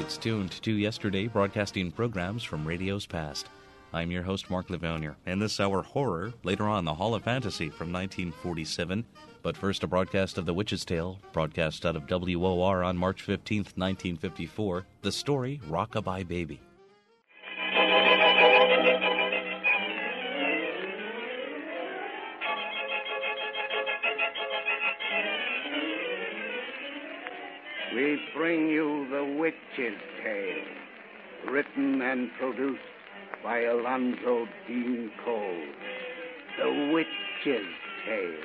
It's tuned to yesterday, broadcasting programs from radio's past. I'm your host, Mark Livonia. In this hour, horror. Later on, the Hall of Fantasy from 1947. But first, a broadcast of The Witch's Tale, broadcast out of WOR on March 15th, 1954. The story, Rock-A-Bye Baby. We bring you The Witch's Tale, written and produced by Alonzo Dean Cole. The Witch's Tale.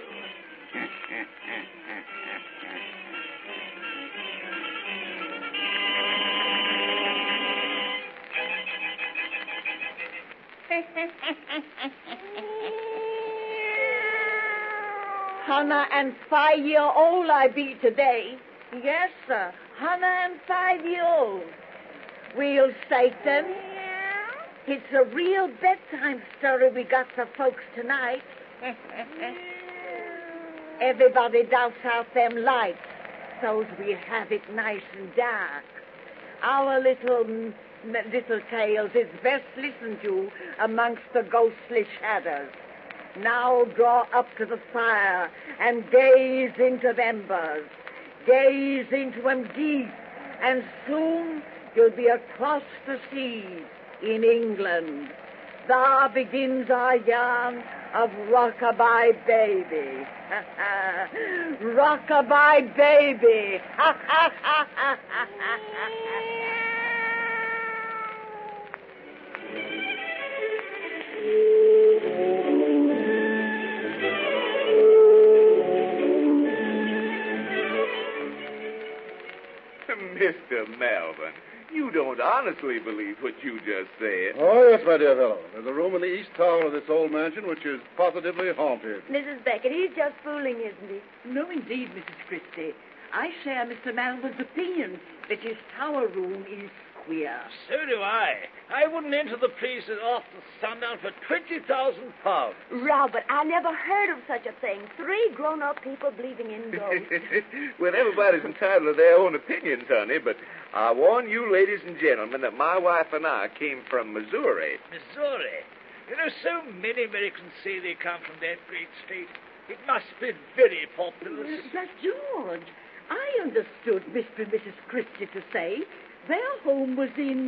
Hannah and 5-year-old I be today. Yes, sir. Hannah and 5-year-old. We'll say them. It's a real bedtime story we got for folks tonight. Everybody douse out them lights so's we have it nice and dark. Our little tales is best listened to amongst the ghostly shadows. Now draw up to the fire and gaze into the embers. Gaze into them deep, and soon you'll be across the seas in England. There begins our yarn of Rock-A-Bye Baby. Rock-A-Bye Baby. Mr. Melvin, you don't honestly believe what you just said. Oh, yes, my dear fellow. There's a room in the east tower of this old mansion which is positively haunted. Mrs. Beckett, he's just fooling, isn't he? No, indeed, Mrs. Christie. I share Mr. Malvin's opinion that his tower room is queer. So do I. I wouldn't enter the place after sundown for £20,000. Robert, I never heard of such a thing. 3 grown-up people believing in ghosts. Well, everybody's entitled to their own opinions, honey, but I warn you, ladies and gentlemen, that my wife and I came from Missouri. Missouri? You know, so many Americans say they come from that great state. It must be very populous. But, George, I understood Mr. and Mrs. Christie to say their home was in,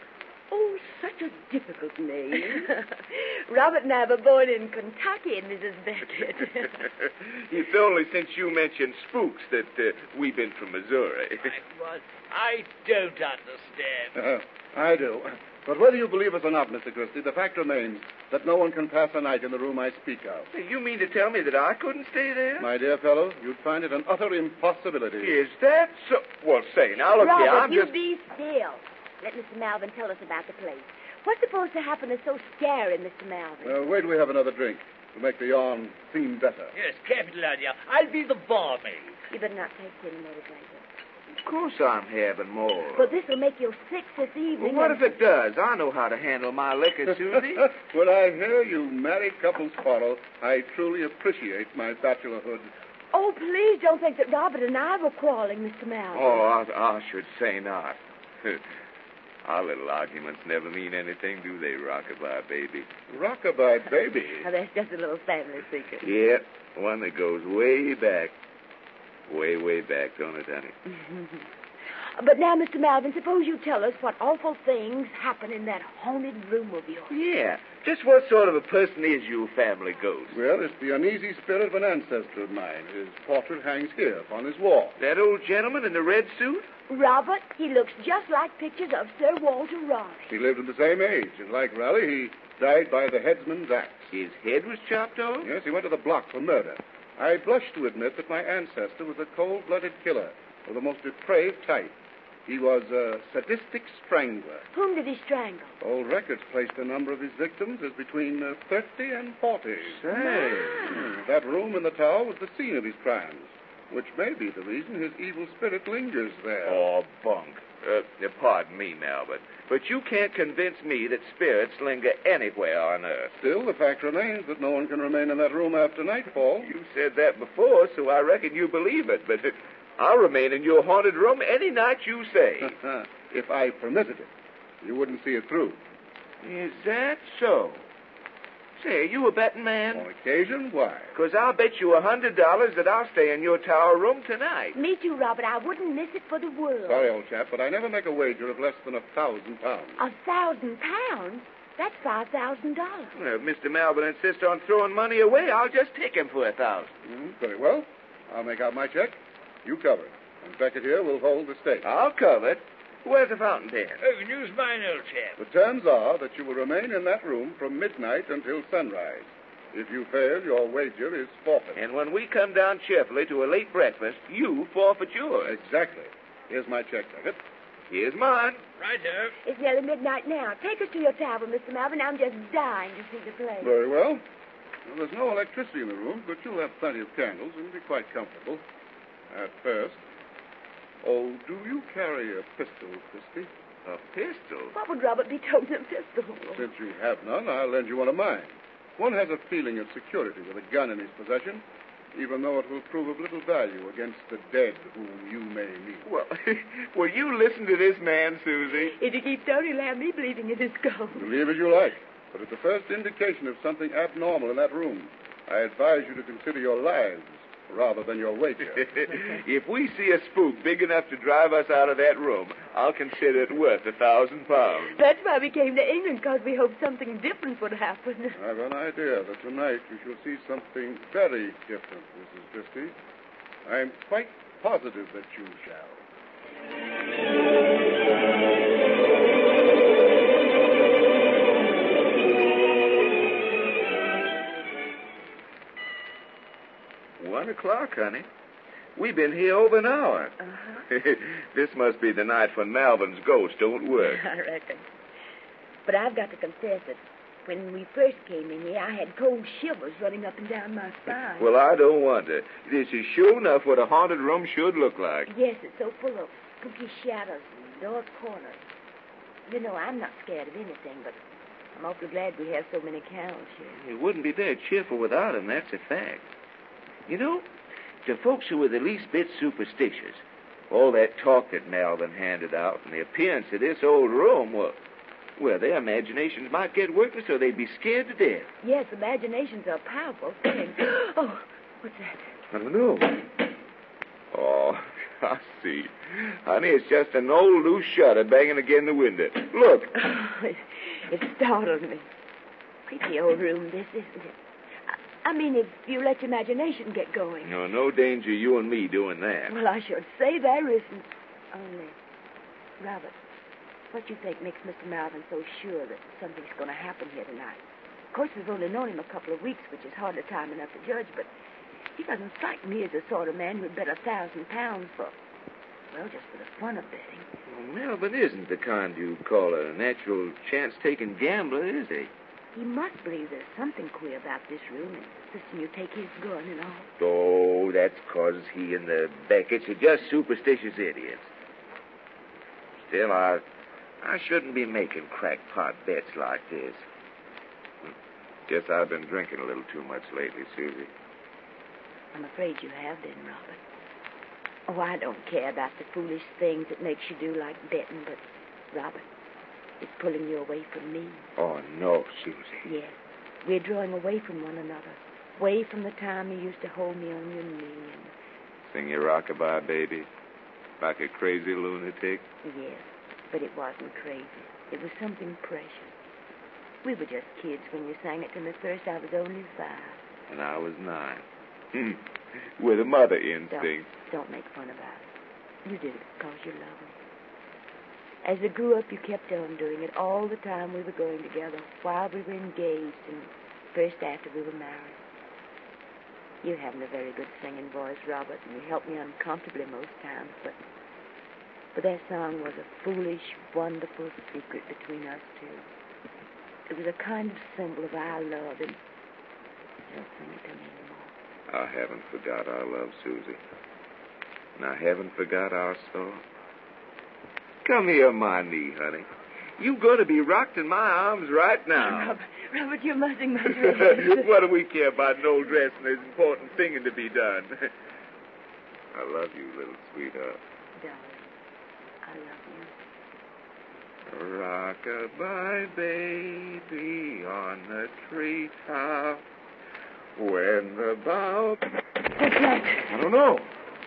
such a difficult name. Robert and I were born in Kentucky, Mrs. Beckett. It's only since you mentioned spooks that we've been from Missouri. I don't understand. I do. But whether you believe us or not, Mr. Christie, the fact remains that no one can pass a night in the room I speak of. You mean to tell me that I couldn't stay there? My dear fellow, you'd find it an utter impossibility. Is that so? Well, say, now look here, I'm Robert, you be still. Let Mr. Malvin tell us about the place. What's supposed to happen is so scary, Mr. Malvin. Well, wait till we have another drink to make the yarn seem better. Yes, capital idea. I'll be the barmaid. You better not take any more like that. Of course I'm having more. But this will make you sick this evening. Well, what if it does? I know how to handle my liquor, Susie. When I hear you married couples quarrel, I truly appreciate my bachelorhood. Oh, please don't think that Robert and I were quarreling, Mr. Malvin. Oh, I should say not. Our little arguments never mean anything, do they, Rock-A-Bye Baby? Rock-A-Bye Baby? Oh, that's just a little family secret. Yeah, one that goes way back. Way, way back, don't it, honey? But now, Mr. Malvin, suppose you tell us what awful things happen in that haunted room of yours. Yeah. Just what sort of a person is your family ghost? Well, it's the uneasy spirit of an ancestor of mine. His portrait hangs here upon his wall. That old gentleman in the red suit? Robert, he looks just like pictures of Sir Walter Raleigh. He lived in the same age, and like Raleigh, he died by the headsman's axe. His head was chopped off? Yes, he went to the block for murder. I blush to admit that my ancestor was a cold-blooded killer of the most depraved type. He was a sadistic strangler. Whom did he strangle? Old records placed the number of his victims as between 30 and 40. Say. That room in the tower was the scene of his crimes, which may be the reason his evil spirit lingers there. Oh, bunk. Pardon me, Melvin, but you can't convince me that spirits linger anywhere on Earth. Still, the fact remains that no one can remain in that room after nightfall. You said that before, so I reckon you believe it, but I'll remain in your haunted room any night you say. if I permitted it. You wouldn't see it through. Is that so? Say, you a betting man? On occasion, why? 'Cause I'll bet you $100 that I'll stay in your tower room tonight. Me too, Robert. I wouldn't miss it for the world. Sorry, old chap, but I never make a wager of less than £1,000. £1,000? That's $5,000. Well, if Mr. Melvin insists on throwing money away, I'll just take him for 1,000. Very well. I'll make out my check. You cover it. And Beckett here will hold the stake. I'll cover it. Where's the fountain pen? Oh, you can use mine, old chap. The terms are that you will remain in that room from midnight until sunrise. If you fail, your wager is forfeit. And when we come down cheerfully to a late breakfast, you forfeit yours. Exactly. Here's my check, Beckett. Here's mine. Righto. It's nearly midnight now. Take us to your tower, Mr. Melvin. I'm just dying to see the play. Very well. Well, there's no electricity in the room, but you'll have plenty of candles and be quite comfortable. At first. Oh, do you carry a pistol, Christy? A pistol? What would Robert be toting a pistol? Since you have none, I'll lend you one of mine. One has a feeling of security with a gun in his possession, even though it will prove of little value against the dead whom you may meet. Well, will you listen to this man, Susie? If he keeps Tony Lamb, me believing in his ghost. Believe as you like, but at the first indication of something abnormal in that room, I advise you to consider your lives rather than your wager. If we see a spook big enough to drive us out of that room, I'll consider it worth £1,000. That's why we came to England, because we hoped something different would happen. I've an idea that tonight we shall see something very different, Mrs. Christie. I'm quite positive that you shall. $1:00, honey. We've been here over an hour. This must be the night when Malvin's ghost don't work. I reckon. But I've got to confess that when we first came in here, I had cold shivers running up and down my spine. Well, I don't wonder. This is sure enough what a haunted room should look like. Yes, it's so full of spooky shadows and dark corners. You know, I'm not scared of anything, but I'm awfully glad we have so many cows here. It wouldn't be very cheerful without him, that's a fact. You know, to folks who were the least bit superstitious, all that talk that Melvin handed out and the appearance of this old room, well, their imaginations might get working so they'd be scared to death. Yes, imaginations are powerful things. Oh, what's that? I don't know. Oh, I see. Honey, it's just an old loose shutter banging against the window. Look. It startled me. Pretty old room, this, isn't it? I mean, if you let your imagination get going. No danger you and me doing that. Well, I should say there isn't. Only, Robert, what you think makes Mr. Melvin so sure that something's going to happen here tonight? Of course, we've only known him a couple of weeks, which is hardly time enough to judge, but he doesn't strike me as the sort of man who'd bet £1,000 for, well, just for the fun of betting. Well, Melvin isn't the kind you'd call a natural chance-taking gambler, is he? He must believe there's something queer about this room, insisting you take his gun and all. Oh, that's 'cause he and the Becketts are just superstitious idiots. Still, I shouldn't be making crackpot bets like this. Guess I've been drinking a little too much lately, Susie. I'm afraid you have been, Robert. Oh, I don't care about the foolish things it makes you do, like betting, but, Robert, it's pulling you away from me. Oh, no, Susie. Yes. We're drawing away from one another. Away from the time you used to hold me on your knee and... Sing your rockabye, baby? Like a crazy lunatic? Yes, but it wasn't crazy. It was something precious. We were just kids when you sang it to me first. I was only 5. And I was 9. With a mother instinct. Don't make fun about it. You did it because you love me. As we grew up, you kept on doing it all the time we were going together, while we were engaged and first after we were married. You haven't a very good singing voice, Robert, and you help me uncomfortably most times, but that song was a foolish, wonderful secret between us two. It was a kind of symbol of our love, and don't sing it to me anymore. I haven't forgot our love, Susie. And I haven't forgot our song. Come here on my knee, honey. You going to be rocked in my arms right now. Robert, you're mussing my dress. What do we care about an old dress and there's important singing to be done? I love you, little sweetheart. Darling, I love you. Rock-a-bye, baby, on the treetop. When the bough... What's that? I don't know.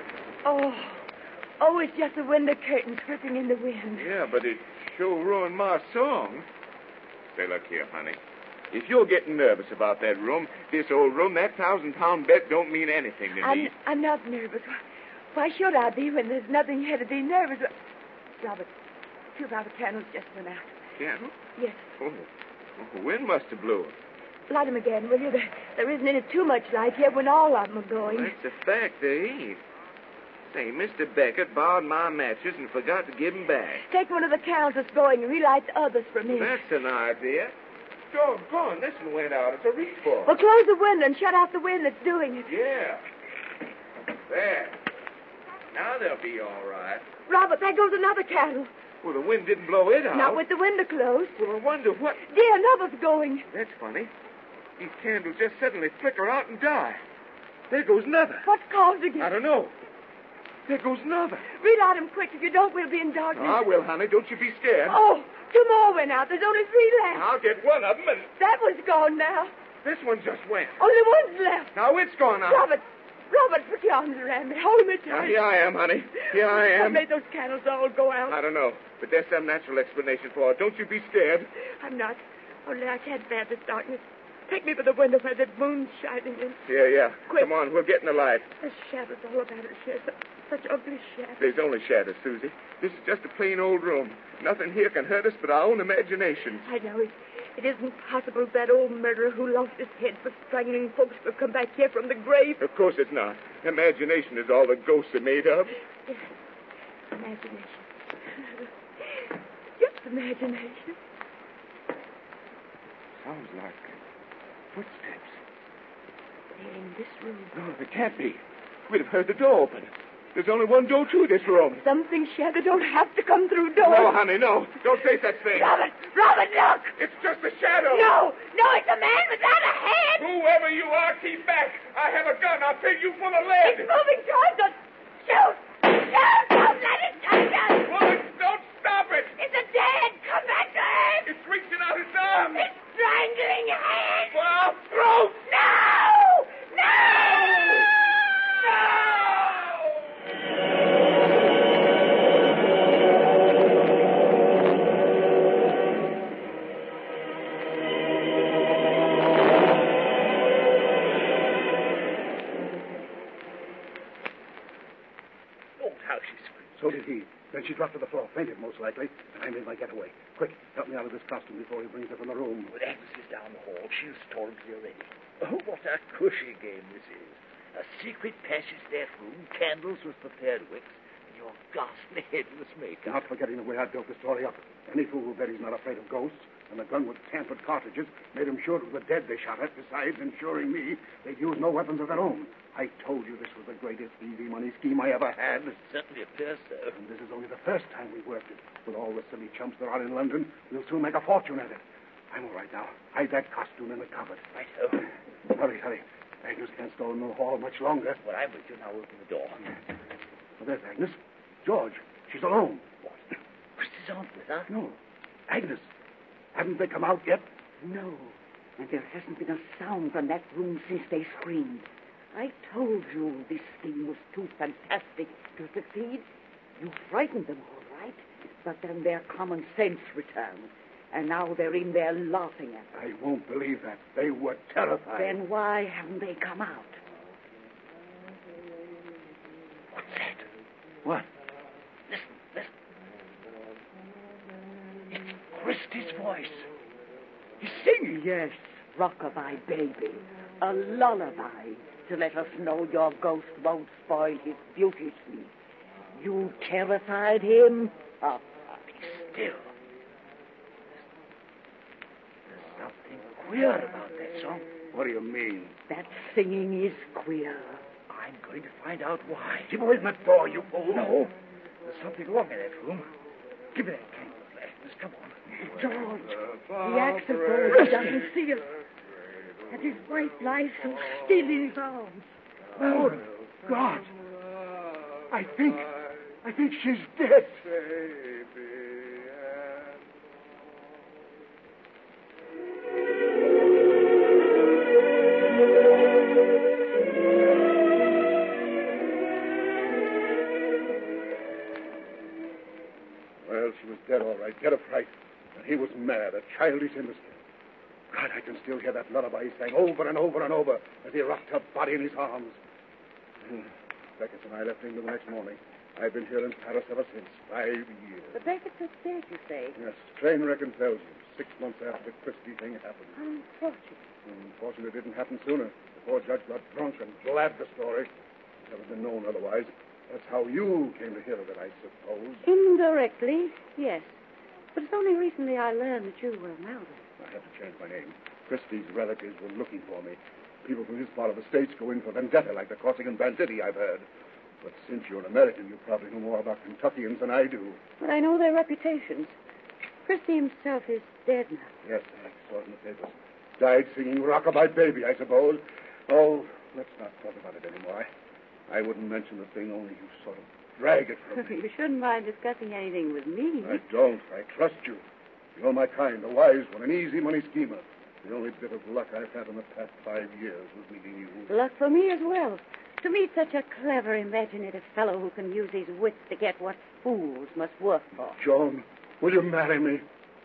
Oh, it's just the window curtains whipping in the wind. Yeah, but it sure ruined my song. Say, look here, honey. If you're getting nervous about that room, this old room, that 1,000-pound bet don't mean anything to me. I'm not nervous. Why should I be when there's nothing here to be nervous about? Robert, 2 of our candles just went out. Candle? Yes. Oh, the wind must have blew it. Light them again, will you? There isn't any too much light here when all of them are going. Well, that's a fact, there ain't. Say, Mr. Beckett borrowed my matches and forgot to give 'em back. Take one of the candles that's going and relight the others for me. That's an idea. Go on, this one went out. It's a reach for. Well, close the window and shut out the wind that's doing it. Yeah. There. Now they'll be all right. Robert, there goes another candle. Well, the wind didn't blow it out. Not with the window closed. Well, I wonder what... Dear, another's going. That's funny. These candles just suddenly flicker out and die. There goes another. What's causing it? I don't know. There goes another. Relight them quick. If you don't, we'll be in darkness. I will, honey. Don't you be scared. Oh, 2 more went out. There's only 3 left. I'll get one of them, and That one's gone now. this one just went. Only one's left. Now it's gone out. Robert, put your arms around me. Hold me Now, tight. here I am, honey. Here I What am. made those candles all go out? I don't know, but there's some natural explanation for it. Don't you be scared. I'm not. Only I can't bear this darkness. Take me to the window where the moon's shining in. Yeah. Quick. Come on, we'll get in the light. There's shadows all about it here. Such ugly shadows. There's only shadows, Susie. This is just a plain old room. Nothing here can hurt us but our own imaginations. I know it. It isn't possible that old murderer who lost his head for strangling folks will come back here from the grave. Of course it's not. Imagination is all the ghosts are made of. Yes. Imagination. Just imagination. Sounds like footsteps. They're in this room. No, they can't be. We'd have heard the door open. There's only one door to this room. Something shadow don't have to come through doors. No, honey, no. Don't say such things. Robert, look! It's just a shadow. No, it's a man without a head. Whoever you are, keep back. I have a gun. I'll take you full of lead. It's moving towards us. Shoot! Don't let it touch us. Woman, don't stop it. It's a dead. Come back to him. It's reaching out its arms. It's strangling him. For our throats. No! So did he. Then she dropped to the floor, fainted most likely, and I made my getaway. Quick, help me out of this costume before he brings her from the room. With Agnes is down the hall. She'll storm here ready. Oh, what a cushy game this is. A secret passage to that room, candles with prepared wicks, and your ghastly headless maker. Not forgetting the way I built the story up. Any fool who bet he's not afraid of ghosts, and the gun with tampered cartridges made him sure it was the dead they shot at, besides ensuring me they'd use no weapons of their own. I told you this was the greatest easy money scheme I ever had. It certainly appears so. And this is only the first time we've worked it. With all the silly chumps there are in London, we'll soon make a fortune at it. I'm all right now. Hide that costume in the cupboard. Right-o. Hurry. Agnes can't stall in the hall much longer. Well, I'm with you now. Open the door. Well, there's Agnes. George, she's alone. What? Christy's aunt with her? No. Agnes. Haven't they come out yet? No. And there hasn't been a sound from that room since they screamed. I told you this scheme was too fantastic to succeed. You frightened them, all right. But then their common sense returned. And now they're in there laughing at us. I won't believe that. They were terrified. Then why haven't they come out? What's that? What? Listen. It's Christy's voice. He's singing. Yes, rockabye baby. A lullaby to let us know your ghost won't spoil his beauty sleep. You terrified him? Oh, Be still. There's something queer about that song. What do you mean? that singing is queer. I'm going to find out why. Keep away from that door, you fool. No. There's something wrong in that room. Give me that candle, Agnes. Come on. George, the axe of gold doesn't see us. And his wife lies so still in his arms. Oh, God. I think she's dead. dead, all right. Dead of fright. And he was mad, a childish innocent. God, I can still hear that lullaby he sang over and over and over as he rocked her body in his arms. Beckett and I left England the next morning. I've been here in Paris ever since. 5 years. The Beckett's are dead, you say? Yes, train wreck in Belgium. 6 months after the Christie thing happened. Unfortunate. Unfortunately, it didn't happen sooner. The poor judge got drunk and blabbed the story. It never been known otherwise. That's how you came to hear of it, I suppose. Indirectly, yes. But it's only recently I learned that you were Melvin. I had to change my name. Christie's relatives were looking for me. People from his part of the States go in for vendetta, like the Corsican banditti, I've heard. But since you're an American, you probably know more about Kentuckians than I do. But I know their reputations. Christie himself is dead now. Yes, I saw it in the papers. Died singing Rockabye Baby, I suppose. Oh, let's not talk about it anymore. I wouldn't mention the thing, only you sort of drag it from me. You shouldn't mind discussing anything with me. I don't. I trust you. You're my kind, a wise one, an easy money schemer. The only bit of luck I've had in the past 5 years was meeting you. Luck for me as well. To meet such a clever, imaginative fellow who can use his wits to get what fools must work for. Joan, will you marry me?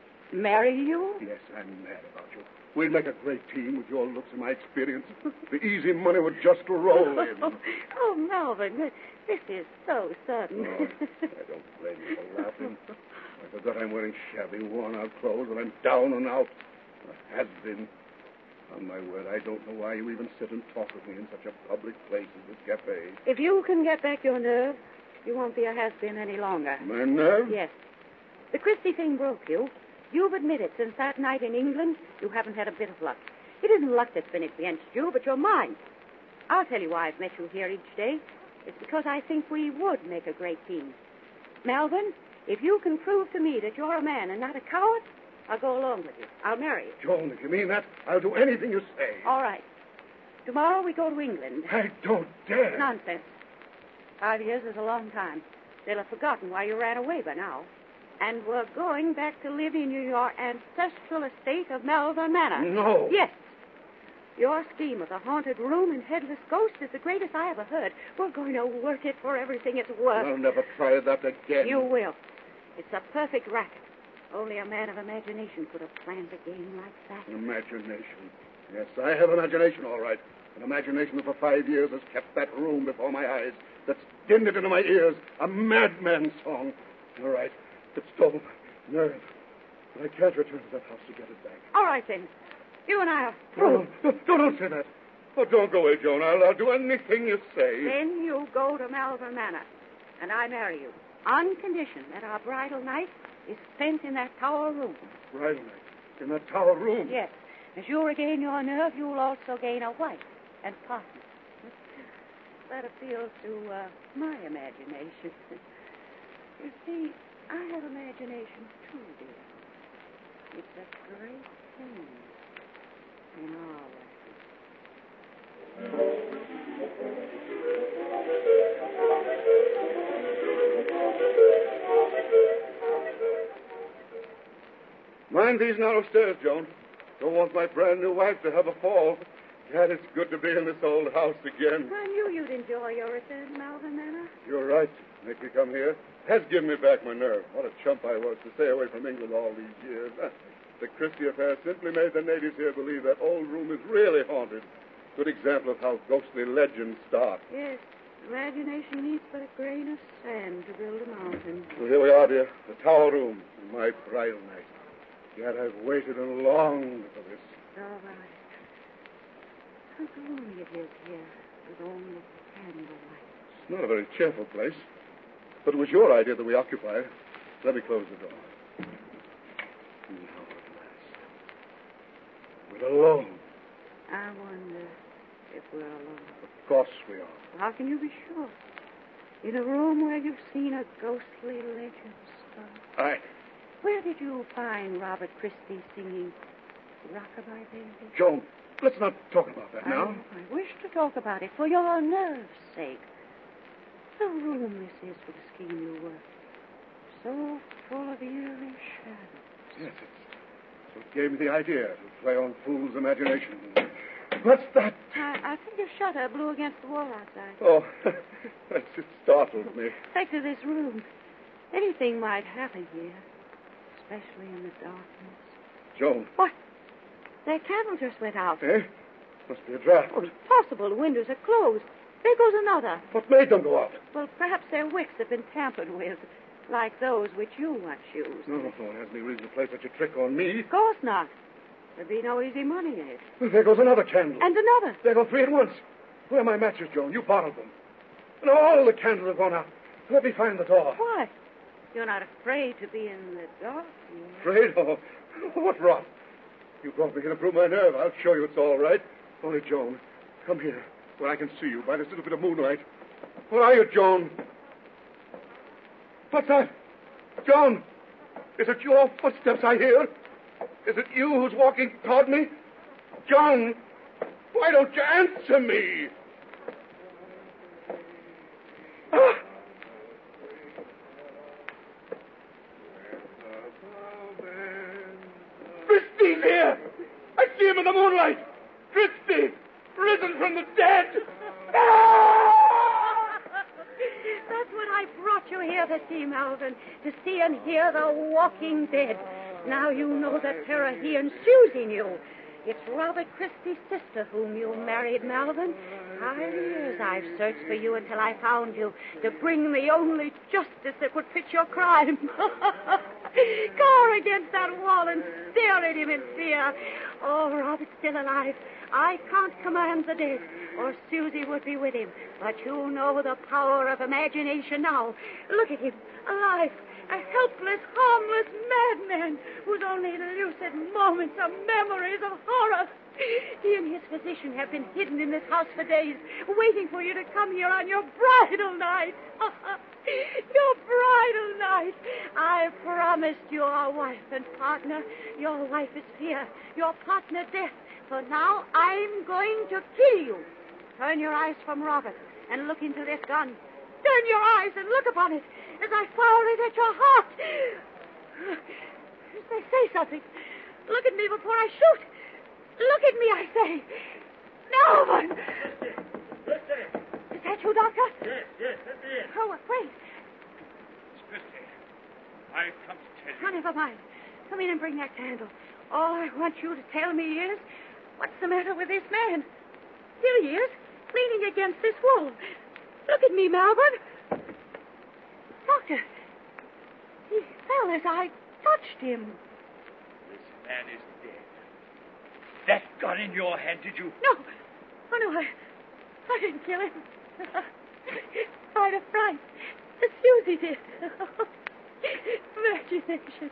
Marry you? Yes, I'm mad about you. We'd make a great team with your looks and my experience. The easy money would just roll in. Oh, Melvin, this is so sudden. Oh, I don't blame you for laughing. I forgot I'm wearing shabby, worn-out clothes, and I'm down and out. A has-been. On my word, I don't know why you even sit and talk with me in such a public place as this cafe. If you can get back your nerve, you won't be a has-been any longer. My nerve? Yes. The Christie thing broke you. You've admitted since that night in England, you haven't had a bit of luck. It isn't luck that's been against you, but your mind. I'll tell you why I've met you here each day. It's because I think we would make a great team. Melvin, if you can prove to me that you're a man and not a coward, I'll go along with you. I'll marry you. Joan, if you mean that, I'll do anything you say. All right. Tomorrow we go to England. I don't dare. Nonsense. 5 years is a long time. They'll have forgotten why you ran away by now. And we're going back to live in your ancestral estate of Malvern Manor. No. Yes. Your scheme of the haunted room and headless ghost is the greatest I ever heard. We're going to work it for everything it's worth. I'll never try that again. You will. It's a perfect racket. Only a man of imagination could have planned a game like that. Imagination. Yes, I have imagination, all right. An imagination that for 5 years has kept that room before my eyes, that's dinned it into my ears, a madman's song. All right. It's stole my nerve. But I can't return to that house to get it back. All right, then. You and I are through. No, don't say that. Oh, don't go away, Joan. I'll do anything you say. Then you go to Malvern Manor, and I marry you, on condition that our bridal night is spent in that tower room. Bridal night? In that tower room? Yes. As you regain your nerve, you'll also gain a wife and partner. That appeals to my imagination. You see, I have imagination, too, dear. It's a great thing in our Mind these narrow stairs, Joan. Don't want my brand new wife to have a fall. God, it's good to be in this old house again. I knew you'd enjoy your return to Malvern Manor. You're right. Make me come here. Has given me back my nerve. What a chump I was to stay away from England all these years. The Christie affair simply made the natives here believe that old room is really haunted. Good example of how ghostly legends start. Yes. Imagination needs but a grain of sand to build a mountain. So here we are, dear. The tower room. My bridal night. Yet I've waited and longed for this. All right. How gloomy it is here with only candlelight. It's not a very cheerful place. But it was your idea that we occupy it. Let me close the door. Now at last. We're alone. I wonder if we're alone. Of course we are. How can you be sure? In a room where you've seen a ghostly legend start. Where did you find Robert Christie singing Rockabye Baby? Joan, let's not talk about that now. I wish to talk about it for your nerve's sake. The room this is for the scheme you worked. So full of eerie shadows. Yes, it's what gave me the idea to play on fool's imagination. What's that? I think a shutter blew against the wall outside. Oh, it startled me. Back to this room. Anything might happen here. especially in the darkness. Joan. What? Their candles just went out. Eh? Must be a draft. Oh, impossible. The windows are closed. There goes another. What made them go out? Well, perhaps their wicks have been tampered with, like those which you once used. No one has any reason to play such a trick on me. Of course not. There'd be no easy money in it. Well, there goes another candle. And another. There go three at once. Where are my matches, Joan? You bottled them. And all the candles have gone out. Let me find the door. Why? You're not afraid to be in the dark, you know. Afraid? Oh, what rot. You brought me here to prove my nerve. I'll show you it's all right. Only, Joan, come here, where I can see you by this little bit of moonlight. Where are you, Joan? What's that? Joan, is it your footsteps I hear? Is it you who's walking toward me? Joan, why don't you answer me? Ah! Christy's here! I see him in the moonlight! Christy! Risen from the dead! Ah! That's what I brought you here to see, Melvin. To see and hear the walking dead. Now you know the terror he and Susie knew. It's Robert Christie's sister whom you married, Melvin. 5 years I've searched for you until I found you to bring the only justice that would fit your crime. Cower against that wall and stare at him in fear. Oh, Robert's still alive. I can't command the dead, or Susie would be with him. But you know the power of imagination now. Look at him, alive. A helpless, harmless madman whose only lucid moments are memories of horror. He and his physician have been hidden in this house for days, waiting for you to come here on your bridal night. Your bridal night. I promised you a wife and partner. Your wife is here, your partner death. So now I'm going to kill you. Turn your eyes from Robert and look into this gun. Turn your eyes and look upon it as I fire it at your heart. Say something. Look at me before I shoot. Look at me, I say. Melvin! Is that you, Doctor? Yes, that's it. Oh, wait. Miss Christie, I've come to tell you. Oh, never mind. Come in and bring that candle. All I want you to tell me is, what's the matter with this man? Here he is, leaning against this wall. Look at me, Melvin. Doctor, he fell as I touched him. This man is dead. That gun in your hand, did you? No. Oh, no, I didn't kill him. Out of fright. Susie did. Imagination.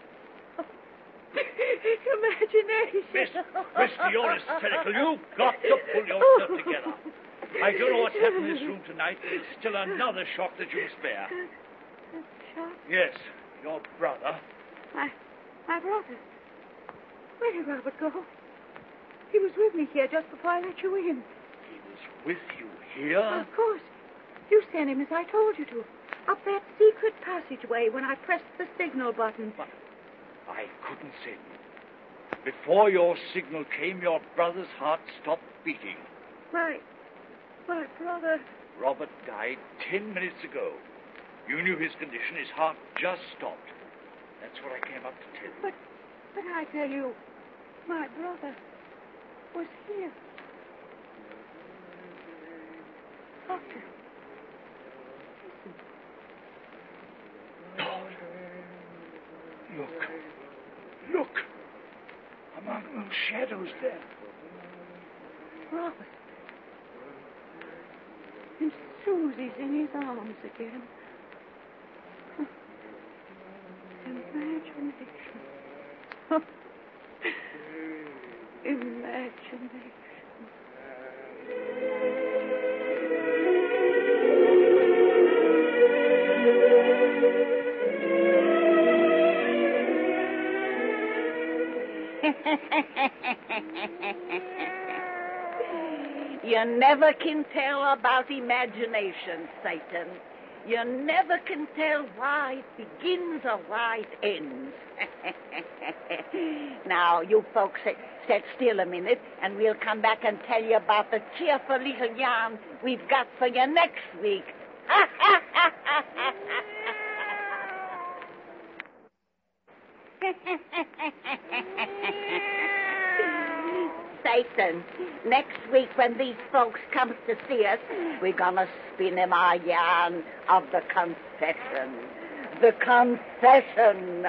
Imagination. Miss Christie, you're hysterical. You've got to pull yourself together. I don't know what's happened in this room tonight, but there's still another shock that you spare. Shock? Yes, your brother. My brother. Where did Robert go? He was with me here just before I let you in. He was with you here? Of course. You sent him as I told you to. Up that secret passageway when I pressed the signal button. But I couldn't sing. Before your signal came, your brother's heart stopped beating. My brother... Robert died 10 minutes ago. You knew his condition. His heart just stopped. That's what I came up to tell you. But I tell you, my brother was here. Doctor. Look. Among those shadows there. Robert. And Susie's in his arms again. Imagination. Imagination. You never can tell about imagination, Satan. You never can tell why it begins or why it ends. Now, you folks sit still a minute, and we'll come back and tell you about the cheerful little yarn we've got for you next week. listen. Next week when these folks comes to see us, we're gonna spin 'em our yarn of the confession. The confession.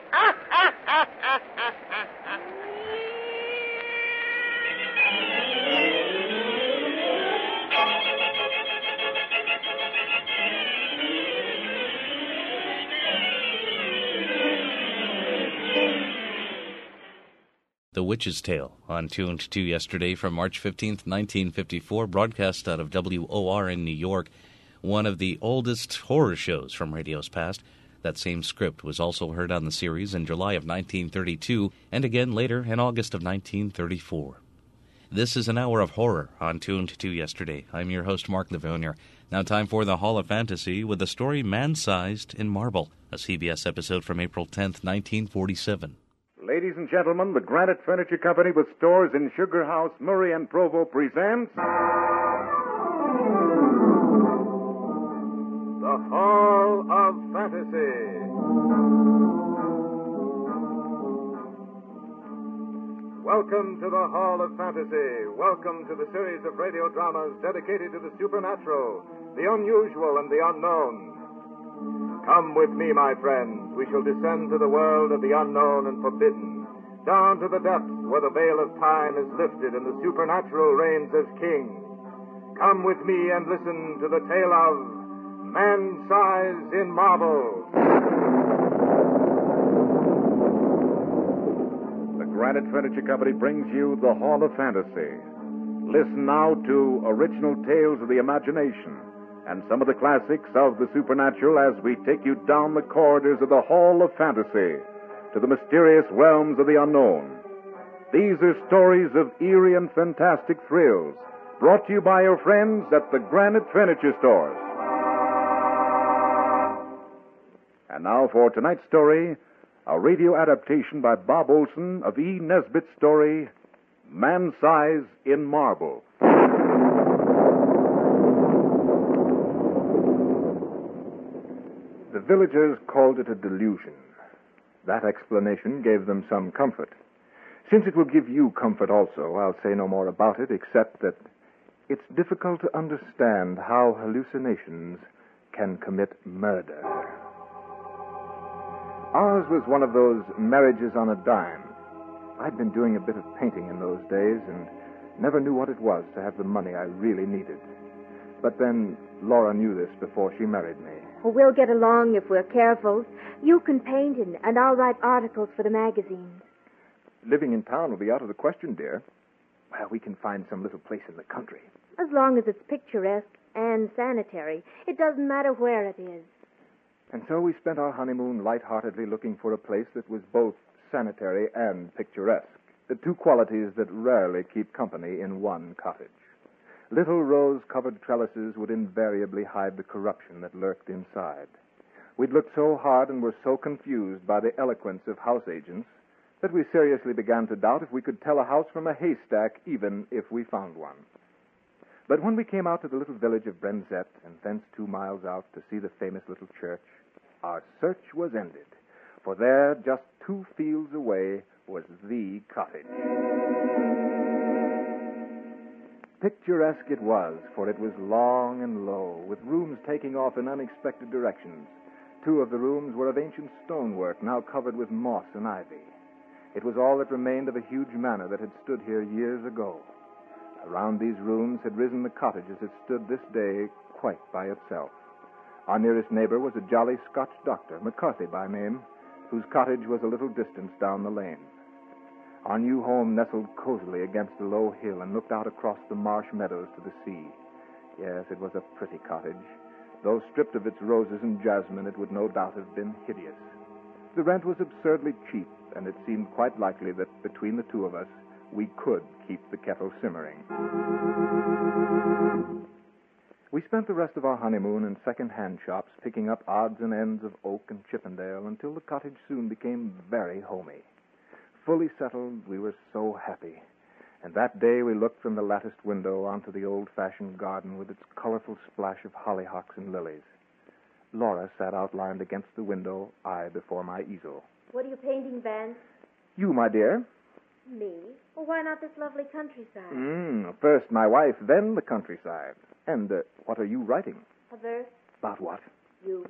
The Witch's Tale, on Tuned to Yesterday from March 15th, 1954, broadcast out of WOR in New York, one of the oldest horror shows from radio's past. That same script was also heard on the series in July of 1932 and again later in August of 1934. This is an hour of horror on Tuned to Yesterday. I'm your host, Mark Livonia. Now time for the Hall of Fantasy with the story Man-Sized in Marble, a CBS episode from April 10th, 1947. Ladies and gentlemen, the Granite Furniture Company with stores in Sugar House, Murray, and Provo presents... The Hall of Fantasy. Welcome to the Hall of Fantasy. Welcome to the series of radio dramas dedicated to the supernatural, the unusual, and the unknown. Come with me, my friends. We shall descend to the world of the unknown and forbidden, down to the depths where the veil of time is lifted and the supernatural reigns as king. Come with me and listen to the tale of Man-Sized in Marble. The Granite Furniture Company brings you the Hall of Fantasy. Listen now to original tales of the imagination and some of the classics of the supernatural as we take you down the corridors of the Hall of Fantasy to the mysterious realms of the unknown. These are stories of eerie and fantastic thrills, brought to you by your friends at the Granite Furniture Stores. And now for tonight's story, a radio adaptation by Bob Olson of E. Nesbitt's story, Man-Sized in Marble. The villagers called it a delusion. That explanation gave them some comfort. Since it will give you comfort also, I'll say no more about it, except that it's difficult to understand how hallucinations can commit murder. Ours was one of those marriages on a dime. I'd been doing a bit of painting in those days and never knew what it was to have the money I really needed. But then Laura knew this before she married me. Well, we'll get along if we're careful. You can paint and I'll write articles for the magazines. Living in town will be out of the question, dear. Well, we can find some little place in the country. As long as it's picturesque and sanitary. It doesn't matter where it is. And so we spent our honeymoon lightheartedly looking for a place that was both sanitary and picturesque, the two qualities that rarely keep company in one cottage. Little rose-covered trellises would invariably hide the corruption that lurked inside. We'd looked so hard and were so confused by the eloquence of house agents that we seriously began to doubt if we could tell a house from a haystack, even if we found one. But when we came out to the little village of Brenzett and thence 2 miles out to see the famous little church, our search was ended. For there, just 2 fields away, was the cottage. Picturesque it was, for it was long and low, with rooms taking off in unexpected directions. 2 of the rooms were of ancient stonework, now covered with moss and ivy. It was all that remained of a huge manor that had stood here years ago. Around these rooms had risen the cottage as it stood this day quite by itself. Our nearest neighbor was a jolly Scotch doctor, McCarthy by name, whose cottage was a little distance down the lane. Our new home nestled cozily against a low hill and looked out across the marsh meadows to the sea. Yes, it was a pretty cottage. Though stripped of its roses and jasmine, it would no doubt have been hideous. The rent was absurdly cheap, and it seemed quite likely that between the 2 of us, we could keep the kettle simmering. We spent the rest of our honeymoon in second-hand shops, picking up odds and ends of oak and Chippendale until the cottage soon became very homey. Fully settled, we were so happy. And that day we looked from the latticed window onto the old-fashioned garden with its colorful splash of hollyhocks and lilies. Laura sat outlined against the window, I before my easel. What are you painting, Vance? You, my dear. Me? Well, why not this lovely countryside? First my wife, then the countryside. And what are you writing? A verse? About what? You.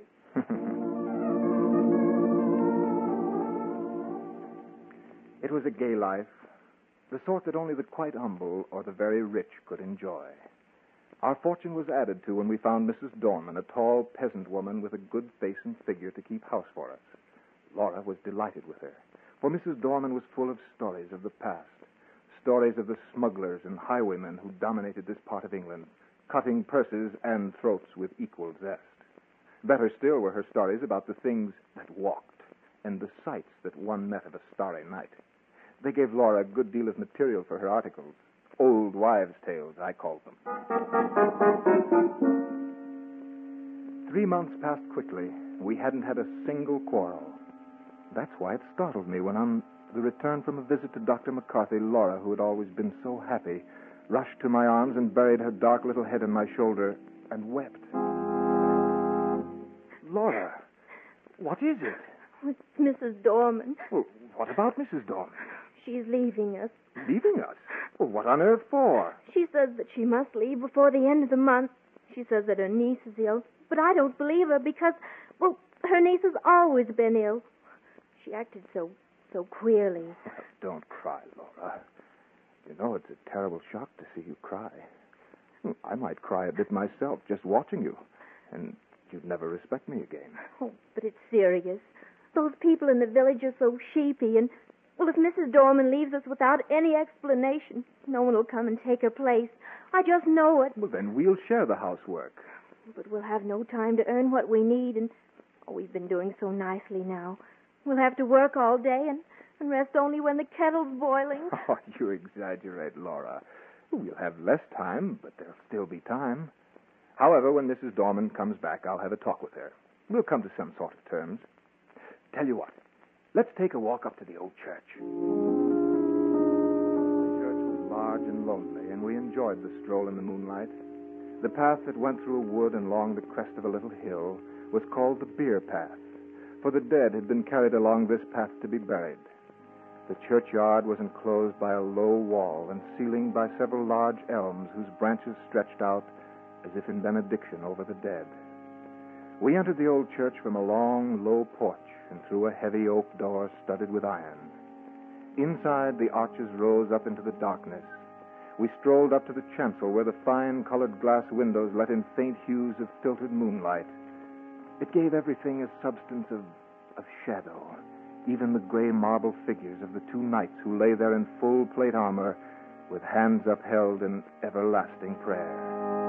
It was a gay life, the sort that only the quite humble or the very rich could enjoy. Our fortune was added to when we found Mrs. Dorman, a tall peasant woman with a good face and figure to keep house for us. Laura was delighted with her, for Mrs. Dorman was full of stories of the past, stories of the smugglers and highwaymen who dominated this part of England, cutting purses and throats with equal zest. Better still were her stories about the things that walked and the sights that one met of a starry night. They gave Laura a good deal of material for her articles. Old wives' tales, I called them. 3 months passed quickly. We hadn't had a single quarrel. That's why it startled me when on the return from a visit to Dr. McCarthy, Laura, who had always been so happy, rushed to my arms and buried her dark little head on my shoulder and wept. Laura, what is it? It's Mrs. Dorman. Well, what about Mrs. Dorman? She's leaving us. Leaving us? Well, what on earth for? She says that she must leave before the end of the month. She says that her niece is ill. But I don't believe her because, well, her niece has always been ill. She acted so queerly. Don't cry, Laura. You know, it's a terrible shock to see you cry. I might cry a bit myself just watching you. And you'd never respect me again. Oh, but it's serious. Those people in the village are so sheepy, and, well, if Mrs. Dorman leaves us without any explanation, no one will come and take her place. I just know it. Well, then we'll share the housework. But we'll have no time to earn what we need, and, we've been doing so nicely now. We'll have to work all day and rest only when the kettle's boiling. Oh, you exaggerate, Laura. We'll have less time, but there'll still be time. However, when Mrs. Dorman comes back, I'll have a talk with her. We'll come to some sort of terms. Tell you what, let's take a walk up to the old church. The church was large and lonely, and we enjoyed the stroll in the moonlight. The path that went through a wood and along the crest of a little hill was called the Bier Path, for the dead had been carried along this path to be buried. The churchyard was enclosed by a low wall and ceilinged by several large elms whose branches stretched out as if in benediction over the dead. We entered the old church from a long, low porch and through a heavy oak door studded with iron. Inside, the arches rose up into the darkness. We strolled up to the chancel where the fine colored glass windows let in faint hues of filtered moonlight. It gave everything a substance of shadow, even the gray marble figures of the two knights who lay there in full plate armor with hands upheld in everlasting prayer.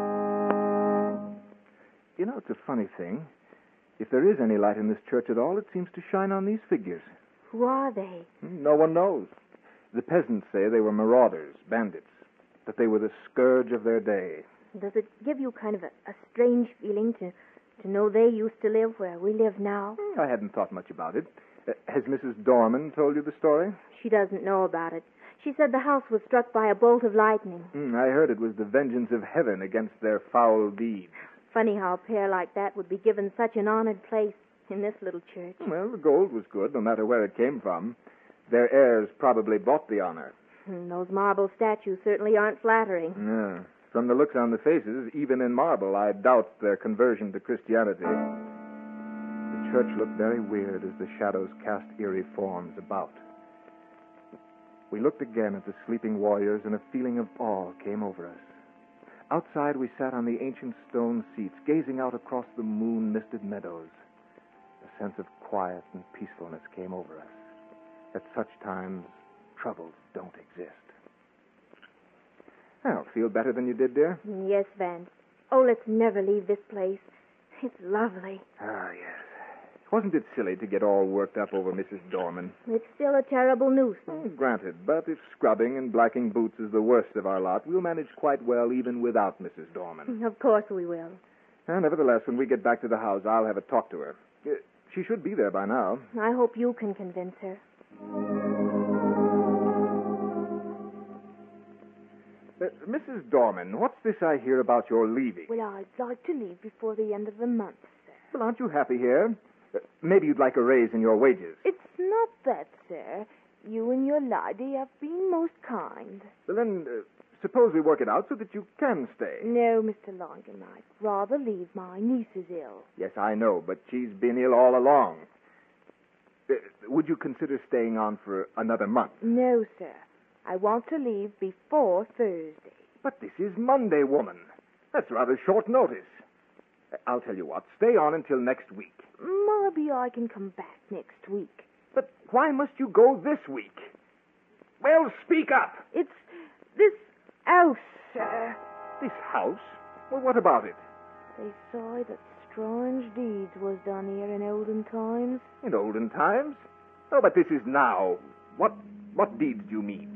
You know, it's a funny thing. If there is any light in this church at all, it seems to shine on these figures. Who are they? No one knows. The peasants say they were marauders, bandits, that they were the scourge of their day. Does it give you kind of a strange feeling to know they used to live where we live now? I hadn't thought much about it. Has Mrs. Dorman told you the story? She doesn't know about it. She said the house was struck by a bolt of lightning. I heard it was the vengeance of heaven against their foul deeds. Funny how a pair like that would be given such an honored place in this little church. Well, the gold was good, no matter where it came from. Their heirs probably bought the honor. Those marble statues certainly aren't flattering. Yeah. From the looks on the faces, even in marble, I doubt their conversion to Christianity. The church looked very weird as the shadows cast eerie forms about. We looked again at the sleeping warriors, and a feeling of awe came over us. Outside, we sat on the ancient stone seats, gazing out across the moon-misted meadows. A sense of quiet and peacefulness came over us. At such times, troubles don't exist. Well, feel better than you did, dear? Yes, Vance. Oh, let's never leave this place. It's lovely. Ah, yes. Wasn't it silly to get all worked up over Mrs. Dorman? It's still a terrible nuisance. Granted, but if scrubbing and blacking boots is the worst of our lot, we'll manage quite well even without Mrs. Dorman. Of course we will. Nevertheless, when we get back to the house, I'll have a talk to her. She should be there by now. I hope you can convince her. Mrs. Dorman, what's this I hear about your leaving? Well, I'd like to leave before the end of the month, sir. Well, aren't you happy here? Maybe you'd like a raise in your wages. It's not that, sir. You and your lady have been most kind. Well, then, suppose we work it out so that you can stay. No, Mr. Langham, I'd rather leave. My niece is ill. Yes, I know, but she's been ill all along. Would you consider staying on for another month? No, sir. I want to leave before Thursday. But this is Monday, woman. That's rather short notice. I'll tell you what. Stay on until next week. Maybe I can come back next week. But why must you go this week? Well, speak up. It's this house, sir. This house? Well, what about it? They say that strange deeds was done here in olden times. In olden times? Oh, but this is now. What deeds do you mean?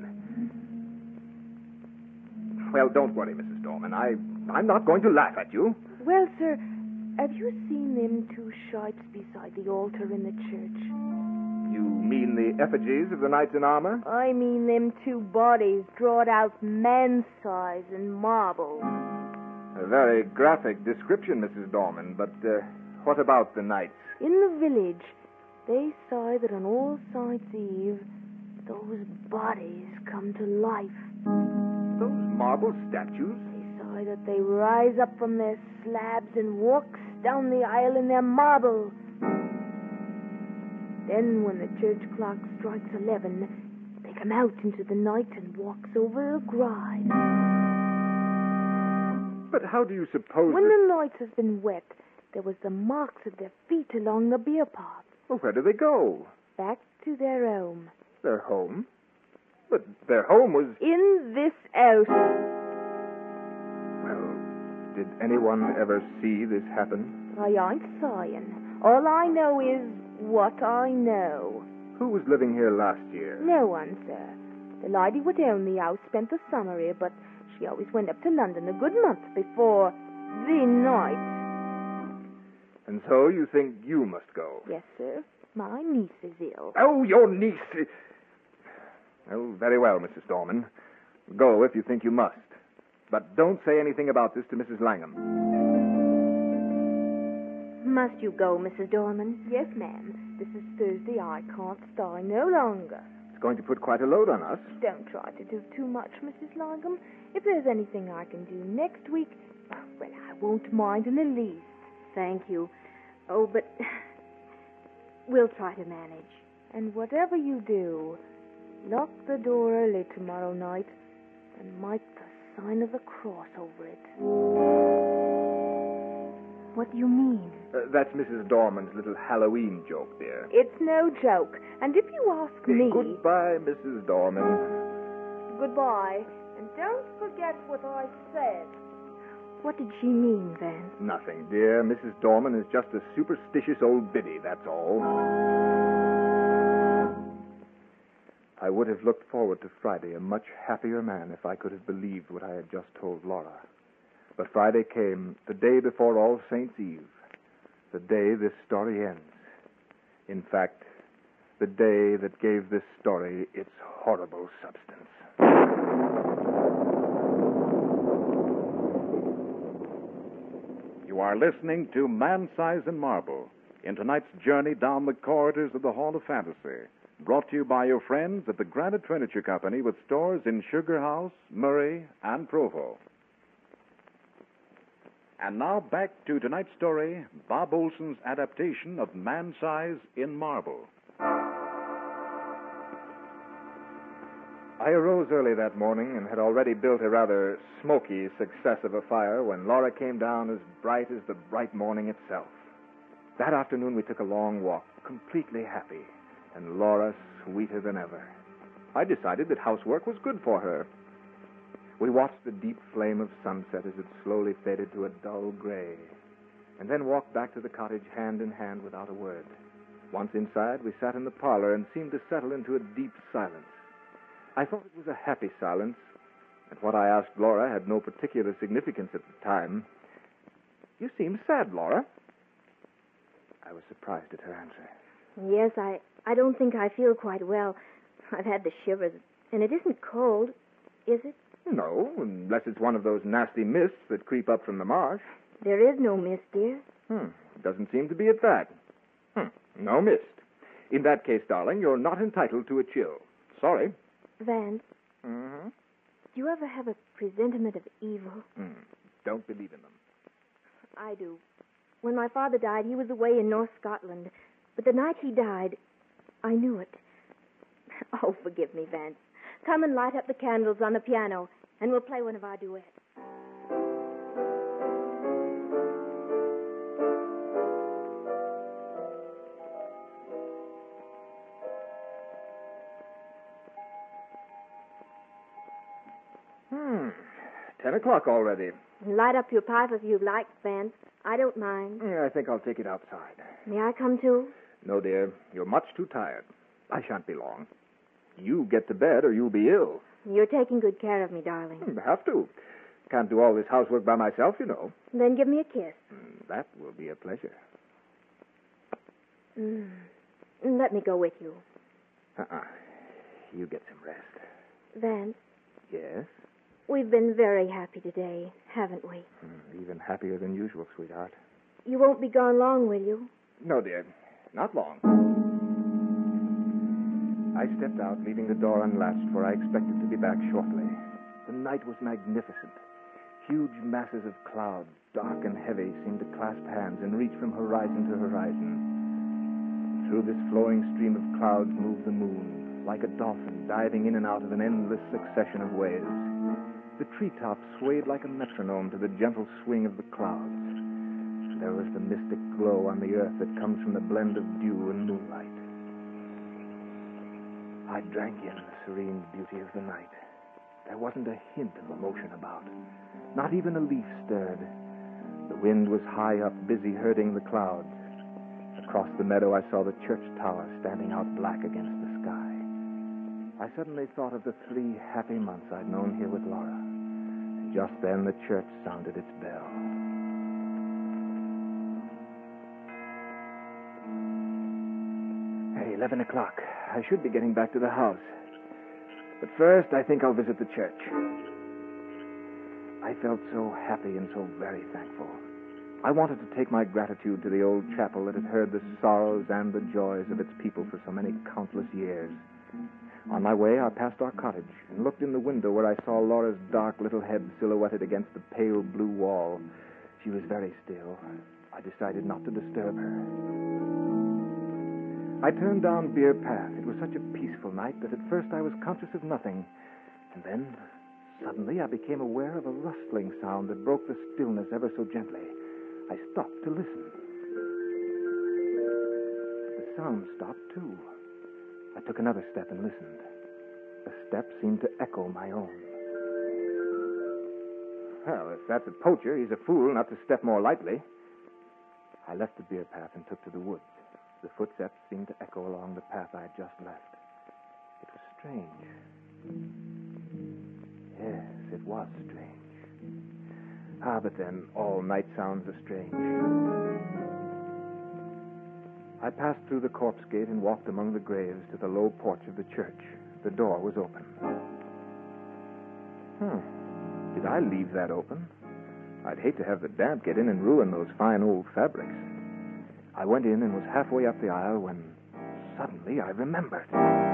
Well, don't worry, Mrs. Dorman. I'm not going to laugh at you. Well, sir, have you seen them two shapes beside the altar in the church? You mean the effigies of the knights in armor? I mean them two bodies drawed out man-size in marble. A very graphic description, Mrs. Dorman, but what about the knights? In the village, they say that on All Saints' Eve, those bodies come to life. Those marble statues? They say that they rise up from their slabs and walks down the aisle in their marble. Then, when the church clock strikes 11, they come out into the night and walks over a grave. But how do you suppose When the night has been wet, there was the marks of their feet along the beer path. Well, where do they go? Back to their home. Their home? But their home was... In this house. Well, did anyone ever see this happen? I ain't saying. All I know is what I know. Who was living here last year? No one, sir. The lady who owned the house spent the summer here, but she always went up to London a good month before the night. And so you think you must go? Yes, sir. My niece is ill. Oh, your niece. Oh, very well, Mrs. Dorman. Go if you think you must. But don't say anything about this to Mrs. Langham. Must you go, Mrs. Dorman? Yes, ma'am. This is Thursday. I can't stay no longer. It's going to put quite a load on us. Don't try to do too much, Mrs. Langham. If there's anything I can do next week, well, I won't mind in the least. Thank you. Oh, but we'll try to manage. And whatever you do, lock the door early tomorrow night and make the sign of the cross over it. What do you mean? That's Mrs. Dorman's little Halloween joke, dear. It's no joke. And if you ask me... Goodbye, Mrs. Dorman. Goodbye. And don't forget what I said. What did she mean, then? Nothing, dear. Mrs. Dorman is just a superstitious old biddy, that's all. I would have looked forward to Friday a much happier man if I could have believed what I had just told Laura. But Friday came, the day before All Saints' Eve, the day this story ends. In fact, the day that gave this story its horrible substance. You are listening to Man-Size in Marble in tonight's journey down the corridors of the Hall of Fantasy, brought to you by your friends at the Granite Furniture Company with stores in Sugar House, Murray, and Provo. And now back to tonight's story, Bob Olson's adaptation of Man-Size in Marble. I arose early that morning and had already built a rather smoky success of a fire when Laura came down as bright as the bright morning itself. That afternoon we took a long walk, completely happy, and Laura sweeter than ever. I decided that housework was good for her. We watched the deep flame of sunset as it slowly faded to a dull gray, and then walked back to the cottage hand in hand without a word. Once inside, we sat in the parlor and seemed to settle into a deep silence. I thought it was a happy silence, and what I asked Laura had no particular significance at the time. You seem sad, Laura. I was surprised at her answer. Yes, I don't think I feel quite well. I've had the shivers, and it isn't cold, is it? No, unless it's one of those nasty mists that creep up from the marsh. There is no mist, dear. Doesn't seem to be at that. No mist. In that case, darling, you're not entitled to a chill. Sorry. Vance, Mm-hmm. do you ever have a presentiment of evil? Don't believe in them. I do. When my father died, he was away in North Scotland. But the night he died, I knew it. Oh, forgive me, Vance. Come and light up the candles on the piano, and we'll play one of our duets. Hmm. 10 o'clock already. Light up your pipe if you like, Vance. I don't mind. Yeah, I think I'll take it outside. May I come too? No, dear. You're much too tired. I shan't be long. You get to bed or you'll be ill. You're taking good care of me, darling. Have to. Can't do all this housework by myself, you know. Then give me a kiss. That will be a pleasure. Let me go with you. You get some rest. Vance, Yes? we've been very happy today, haven't we? Even happier than usual, sweetheart. You won't be gone long, will you? No, dear. Not long. I stepped out, leaving the door unlatched, for I expected to be back shortly. The night was magnificent. Huge masses of cloud, dark and heavy, seemed to clasp hands and reach from horizon to horizon. Through this flowing stream of clouds moved the moon, like a dolphin diving in and out of an endless succession of waves. The treetops swayed like a metronome to the gentle swing of the clouds. There was the mystic glow on the earth that comes from the blend of dew and moonlight. I drank in the serene beauty of the night. There wasn't a hint of emotion about. Not even a leaf stirred. The wind was high up, busy herding the clouds. Across the meadow, I saw the church tower standing out black against the sky. I suddenly thought of the 3 happy months I'd known here with Laura. And just then, the church sounded its bell. Hey, 11 o'clock. I should be getting back to the house. But first, I think I'll visit the church. I felt so happy and so very thankful. I wanted to take my gratitude to the old chapel that had heard the sorrows and the joys of its people for so many countless years. On my way, I passed our cottage and looked in the window where I saw Laura's dark little head silhouetted against the pale blue wall. She was very still. I decided not to disturb her. I turned down Beer Path. It was such a peaceful night that at first I was conscious of nothing. And then, suddenly, I became aware of a rustling sound that broke the stillness ever so gently. I stopped to listen. The sound stopped, too. I took another step and listened. The step seemed to echo my own. Well, if that's a poacher, he's a fool not to step more lightly. I left the Beer Path and took to the woods. The footsteps seemed to echo along the path I had just left. It was strange. Yes, it was strange. But then, all night sounds are strange. I passed through the corpse gate and walked among the graves to the low porch of the church. The door was open. Did I leave that open? I'd hate to have the damp get in and ruin those fine old fabrics. I went in and was halfway up the aisle when suddenly I remembered.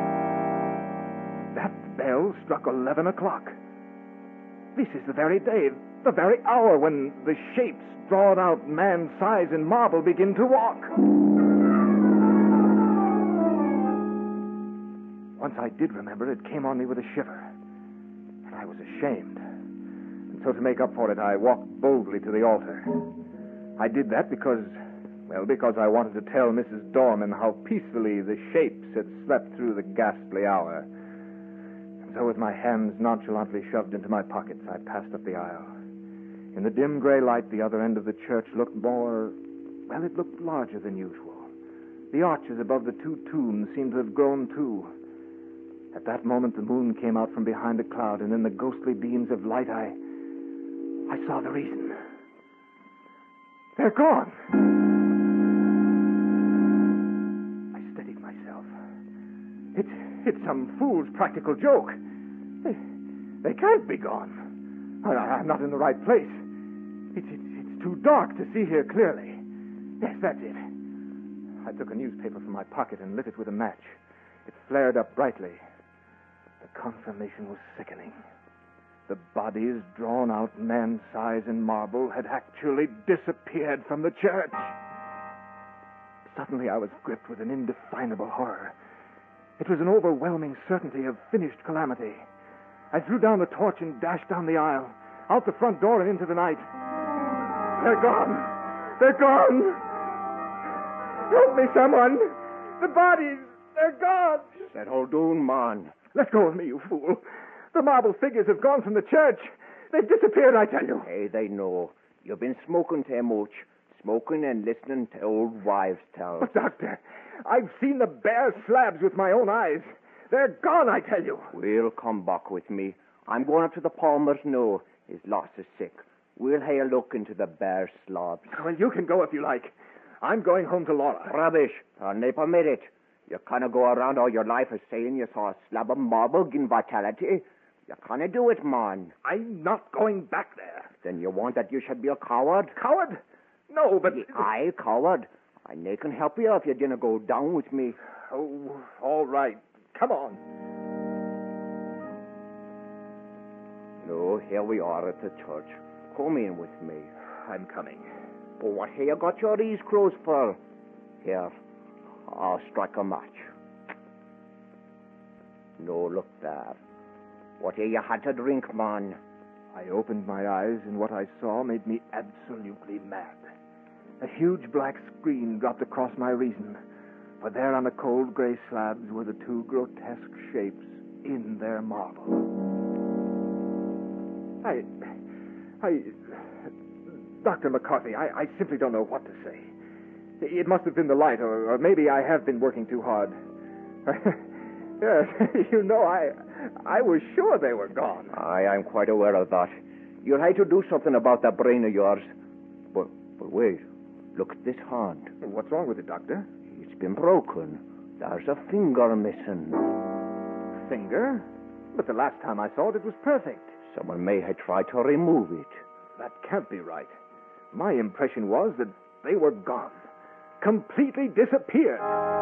That bell struck 11 o'clock. This is the very day, the very hour when the shapes drawn out man's size in marble begin to walk. Once I did remember, it came on me with a shiver. And I was ashamed. And so to make up for it, I walked boldly to the altar. I did that because I wanted to tell Mrs. Dorman how peacefully the shapes had slept through the ghastly hour. And so with my hands nonchalantly shoved into my pockets, I passed up the aisle. In the dim gray light, the other end of the church looked it looked larger than usual. The arches above the 2 tombs seemed to have grown too. At that moment, the moon came out from behind a cloud, and in the ghostly beams of light, I saw the reason. They're gone! I steadied myself. It's some fool's practical joke. They can't be gone. I'm not in the right place. It's too dark to see here clearly. Yes, that's it. I took a newspaper from my pocket and lit it with a match. It flared up brightly. The confirmation was sickening. The bodies, drawn out man-size in marble, had actually disappeared from the church. Suddenly I was gripped with an indefinable horror. It was an overwhelming certainty of finished calamity. I threw down the torch and dashed down the aisle, out the front door and into the night. They're gone! They're gone! Help me, someone! The bodies! They're gone! Settle down, man. Let go of me, you fool. The marble figures have gone from the church. They've disappeared, I tell you. Hey, they know. You've been smoking too much. Smoking and listening to old wives' tales. But, Doctor, I've seen the bare slabs with my own eyes. They're gone, I tell you. We'll come back with me. I'm going up to the Palmers now. His loss is sick. We'll have a look into the bare slabs. Well, you can go if you like. I'm going home to Laura. Rubbish. I'll not permit it. You can't go around all your life as saying you saw a slab of marble gain vitality. You can't do it, man. I'm not going back there. Then you want that you should be a coward? Coward? No, but... Aye, coward. I nae can help you if you didn't go down with me. Oh, all right. Come on. No, here we are at the church. Come in with me. I'm coming. Oh, what have you got your ears closed for? Here, I'll strike a match. No, look there. What have you had to drink, man? I opened my eyes, and what I saw made me absolutely mad. A huge black screen dropped across my reason, for there on the cold gray slabs were the two grotesque shapes in their marble. Dr. McCarthy, I simply don't know what to say. It must have been the light, or maybe I have been working too hard. Yes, you know, I was sure they were gone. Aye, I'm quite aware of that. You'll have to do something about that brain of yours. But wait, look at this hand. What's wrong with it, Doctor? It's been broken. There's a finger missing. Finger? But the last time I saw it, it was perfect. Someone may have tried to remove it. That can't be right. My impression was that they were gone. Completely disappeared.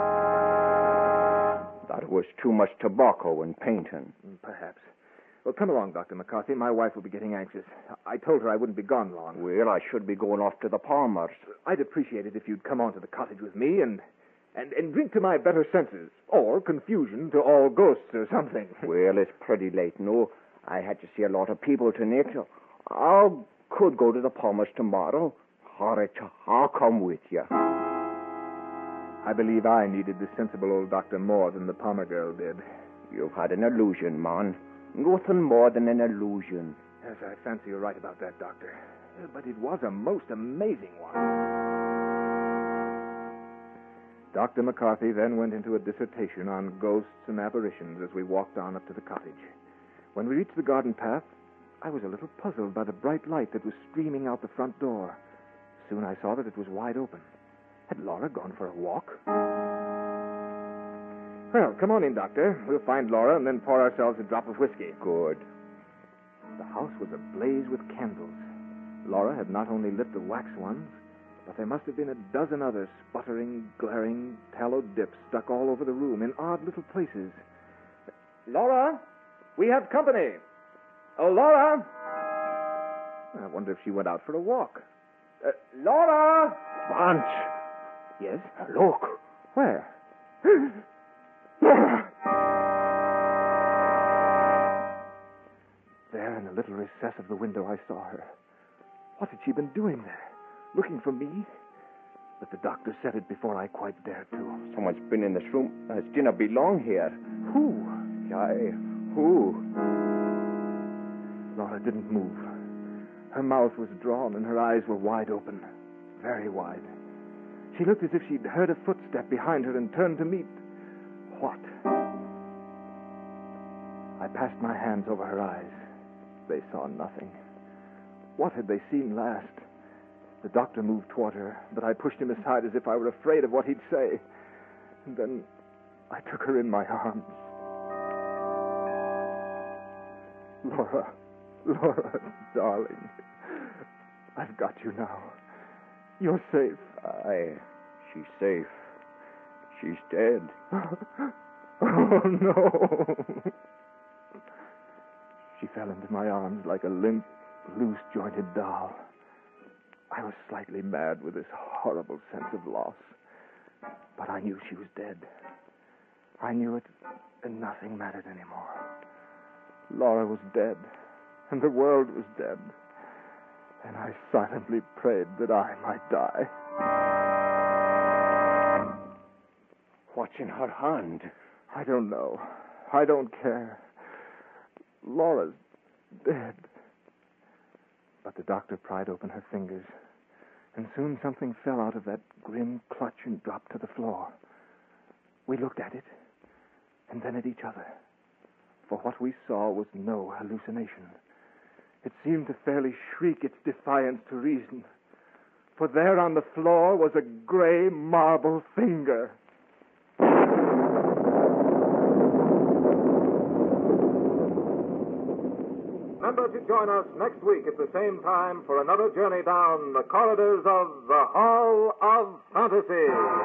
That was too much tobacco and painting. Perhaps. Well, come along, Dr. McCarthy. My wife will be getting anxious. I told her I wouldn't be gone long. Well, I should be going off to the Palmers. I'd appreciate it if you'd come on to the cottage with me and drink to my better senses. Or confusion to all ghosts or something. Well, it's pretty late, no. I had to see a lot of people tonight. I could go to the Palmers tomorrow. I'll come with you. I believe I needed the sensible old doctor more than the Palmer girl did. You've had an illusion, man. Nothing more than an illusion. Yes, I fancy you're right about that, Doctor. But it was a most amazing one. Dr. McCarthy then went into a dissertation on ghosts and apparitions as we walked on up to the cottage. When we reached the garden path, I was a little puzzled by the bright light that was streaming out the front door. Soon I saw that it was wide open. Had Laura gone for a walk? Well, come on in, Doctor. We'll find Laura and then pour ourselves a drop of whiskey. Good. The house was ablaze with candles. Laura had not only lit the wax ones, but there must have been a dozen other sputtering, glaring tallow dips stuck all over the room in odd little places. Laura, we have company. Oh, Laura! I wonder if she went out for a walk. Laura! Vance! Yes? Look. Where? Laura! There in the little recess of the window I saw her. What had she been doing there? Looking for me? But the doctor said it before I quite dared to. Someone's been in this room. It didn't belong here. Who? Aye, who? Laura didn't move. Her mouth was drawn and her eyes were wide open. Very wide. She looked as if she'd heard a footstep behind her and turned to meet... what? I passed my hands over her eyes. They saw nothing. What had they seen last? The doctor moved toward her, but I pushed him aside as if I were afraid of what he'd say. And then I took her in my arms. Laura, darling. I've got you now. You're safe. Aye, she's safe. She's dead. Oh, no. She fell into my arms like a limp, loose-jointed doll. I was slightly mad with this horrible sense of loss, but I knew she was dead. I knew it, and nothing mattered anymore. Laura was dead, and the world was dead, and I silently prayed that I might die. What's in her hand? I don't know. I don't care. Laura's dead. But the doctor pried open her fingers, and soon something fell out of that grim clutch and dropped to the floor. We looked at it, and then at each other, for what we saw was no hallucination. It seemed to fairly shriek its defiance to reason, for there on the floor was a gray marble finger. Remember to join us next week at the same time for another journey down the corridors of the Hall of Fantasy.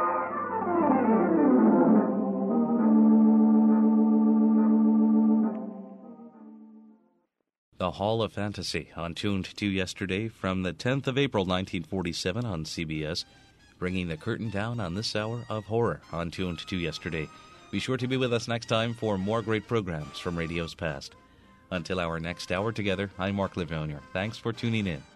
The Hall of Fantasy on Tuned to Yesterday from the 10th of April 1947 on CBS, bringing the curtain down on this hour of horror on Tuned to Yesterday. Be sure to be with us next time for more great programs from radio's past. Until our next hour together, I'm Mark Livonia. Thanks for tuning in.